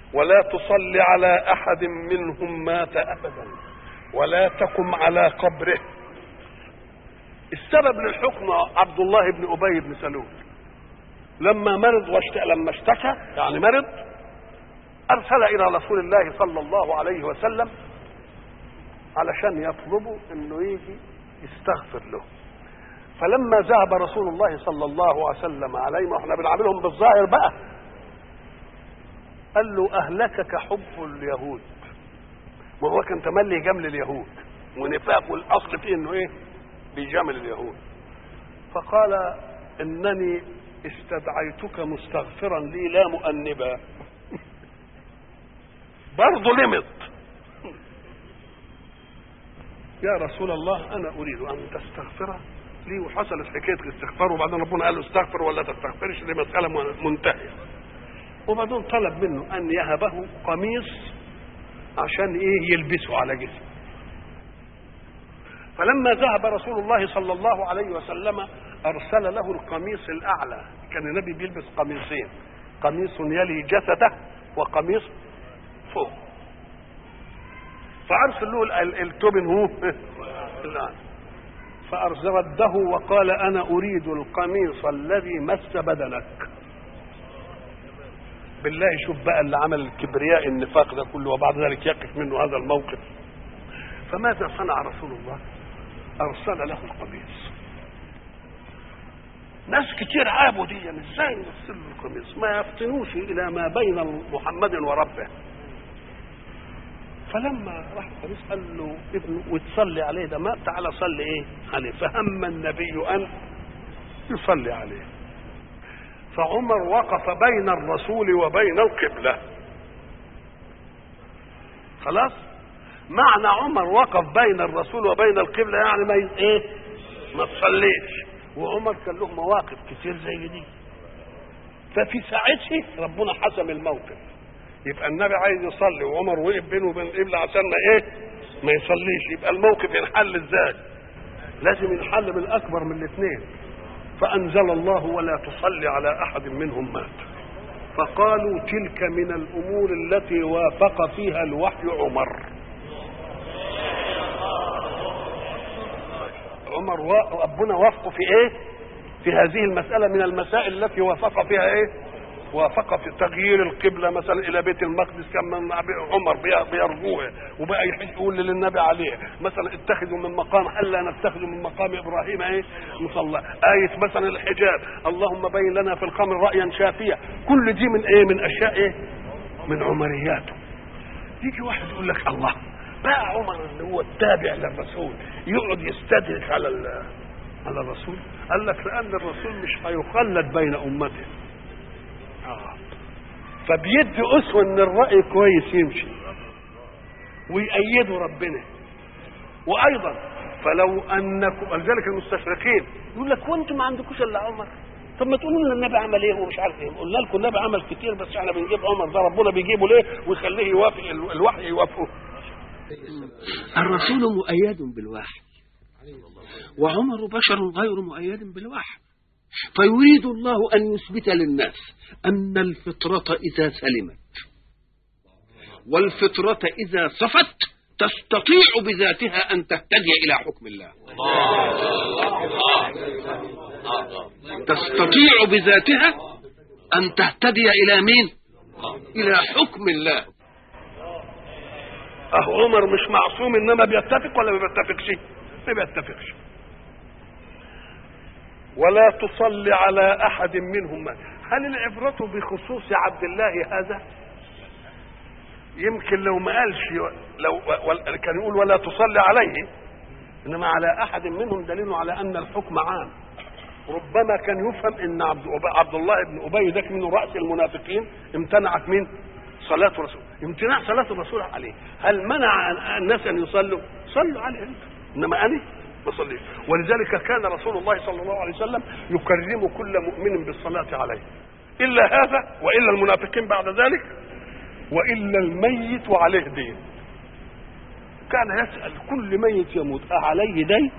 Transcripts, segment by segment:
ولا تصل على أحد منهم مات أبدا ولا تقم على قبره. السبب للحكم عبد الله بن أبي بن سلول لما مرض لما اشتكى يعني مرض، أرسل إلى رسول الله صلى الله عليه وسلم علشان يطلبوا إنه يجي يستغفر له. فلما ذهب رسول الله صلى الله عليه وسلم عليه، واحنا بنعاملهم بالظاهر بقى، قال له أهلكك حب اليهود. ما هو كان تملي جمل اليهود ونفاق، والأصل فيه إنه إيه؟ بيجامل اليهود. فقال إنني استدعيتك مستغفرا لي لا مؤنبا. برضه لمط. يا رسول الله أنا أريد أن تستغفر لي، وحصلت حكاية الاستغفار، وبعدين ربنا قال له استغفر ولا تستغفرش، دي مسألة منتهية. وبعدين طلب منه أن يهبه قميص عشان إيه؟ يلبسه على جسمه. فلما ذهب رسول الله صلى الله عليه وسلم أرسل له القميص الأعلى. كان النبي بيلبس قميصين، قميص يلي جسده وقميص فوق. فأرسل له التوبن هو الآن، فأرده وقال أنا أريد القميص الذي مس بدنك. بالله شوف بقى اللي عمل الكبرياء النفاق ده كله، وبعد ذلك يقف منه هذا الموقف. فماذا صنع رسول الله؟ أرسل له القميص. ناس كتير عابوا دي، يعني ازاي نرسل له القميص؟ ما يفطنوش إلى ما بين محمد وربه. فلما راح القميص قال له ابنه وتصلي عليه، ده ما تعالى صلي ايه عليه. فهم النبي أن يصلي عليه. فعمر وقف بين الرسول وبين القبلة. خلاص، معنى عمر وقف بين الرسول وبين القبلة يعني ما تصليش. وعمر كان له مواقف كتير زي دي، ففي ساعتها ربنا حسم الموقف. يبقى النبي عايز يصلي وعمر وقف بينه وبين القبلة عشان ما يصليش. يبقى الموقف ينحل ازاي؟ لازم ينحل بالاكبر من الاثنين. فأنزل الله ولا تصلي على أحد منهم مات. فقالوا تلك من الأمور التي وافق فيها الوحي عمر. ربنا وافقه في ايه؟ في هذه المسألة من المسائل التي وافق فيها ايه؟ وافق في تغيير القبلة مثلا إلى بيت المقدس، كان عمر بيرجوه وبقى يقول للنبي عليه مثلا اتخذوا من مقام، ألا نتخذوا من مقام إبراهيم ايه؟ مصلى. آية مثلا الحجاب، اللهم بين لنا في الخمر رأيا شافيا. كل دي من ايه؟ من أشياء ايه؟ من عمرياته. يجي واحد يقول لك الله بقى عمر اللي هو التابع للرسول يقعد يستدرك على الرسول. قال لك لأن الرسول مش هيخلد بين أمته، فبيدي أسوة ان الرأي كويس يمشي ويأيده ربنا. وأيضا فلو أنكم، ولذلك المستشرقين يقول لك وانتم ما عندكوش الا عمر، طب ما تقولوا لنا النبي عمل ايه ومش عارف ايه. قلنا لكم النبي عمل كتير، بس احنا بنجيب عمر ده ربنا بيجيبه ليه ويخليه يوافق الوحي يوافقه. الرسول مؤيد بالوحي، وعمر بشر غير مؤيد بالوحي. فيريد الله أن يثبت للناس أن الفطرة إذا سلمت والفطرة إذا صفت تستطيع بذاتها أن تهتدي إلى حكم الله. تستطيع بذاتها أن تهتدي إلى مين؟ إلى حكم الله. عمر مش معصوم، إنما بيتفق ولا ما بيتفقش؟ ما بيتفقش. ولا تصلي على أحد منهم. هل العبرة بخصوص عبد الله هذا؟ يمكن لو ما قالش كان يقول ولا تصلي عليه، إنما على أحد منهم دليل على أن الحكم عام. ربما كان يفهم إن عبد الله بن أبي ذاك من رأس المنافقين امتنعت من صلاة الرسول. امتناع صلاة الرسول عليه هل منع الناس أن يصلوا؟ صلوا عليه أنت، إنما أنا بصلي. ولذلك كان رسول الله صلى الله عليه وسلم يكرم كل مؤمن بالصلاة عليه، إلا هذا وإلا المنافقين بعد ذلك وإلا الميت وعليه دين. كان يسأل كل ميت يموت أعليه دين؟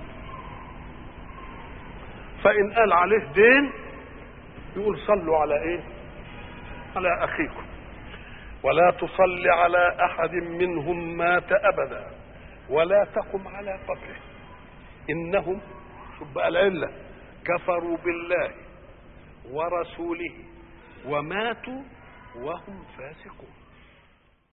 فإن قال عليه دين يقول صلوا على إيه؟ على أخيكم. ولا تصل على أحد منهم مات أبدا ولا تقم على قبره إنهم، شوف بقى العلة، كفروا بالله ورسوله وماتوا وهم فاسقون.